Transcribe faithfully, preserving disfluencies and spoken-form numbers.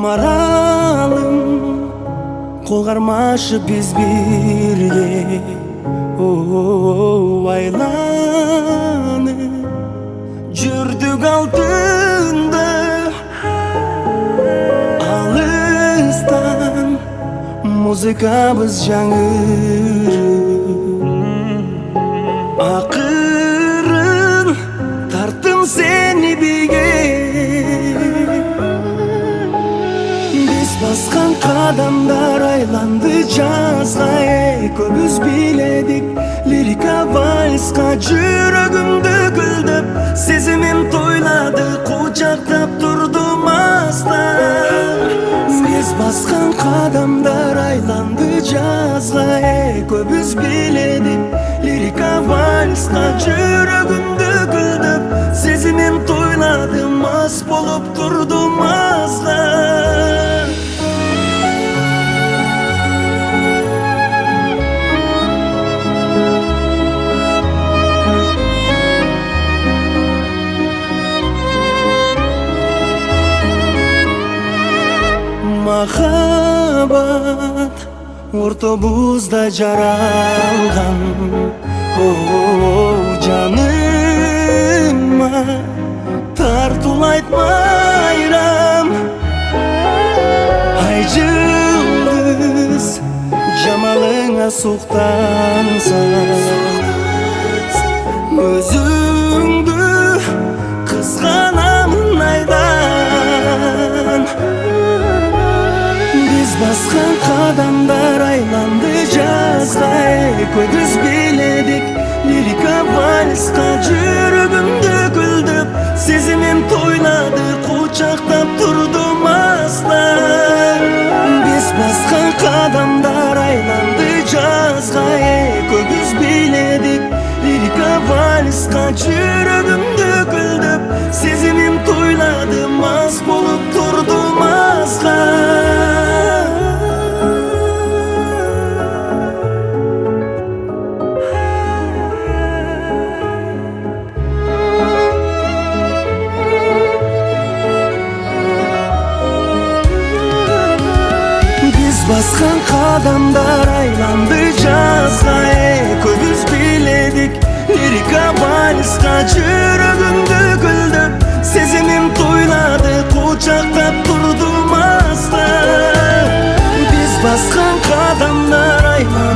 Маралым, кол кармашып биз бирге айланып жүрдүк алтында алыстан музыкабыз жаңырып акырын тарттым сени бийге биз баскан кадамдар айланды жазга экөөбүз бийледик лирика вальска жүрөгүмдү гүлдөп сезимим тойлады кучактап турдум астан биз баскан кадамдар айланды жазга экөөбүз бийледик лирика вальска жүрөгүмдү гүлдөп сезимим тойлады мас болуп турдум азга махаббат ортобузда жаралган жаныма тартуулайт майрам ай жылдыз жамалыңа суктанса өзүңдү кызганамын айдан биз баскан кадамдар айланды жазга экөөбүз бийледик лирика вальска жүрөгүмдү гүлдөп сезимим тойлады кучактап турдум аздан биз баскан кадамдар айланды жазга экөөбүз бийледик лирика вальска жүрөгүмдү гүлдөп сезимим тойлады мас болуп турдум азга баскан кадамдар айланды жазга экөөбүз бийледик лирика вальска жүрөгүмдү гүлдөп сезимим тойлады кучактап турдум азда биз баскан кадамдар айланды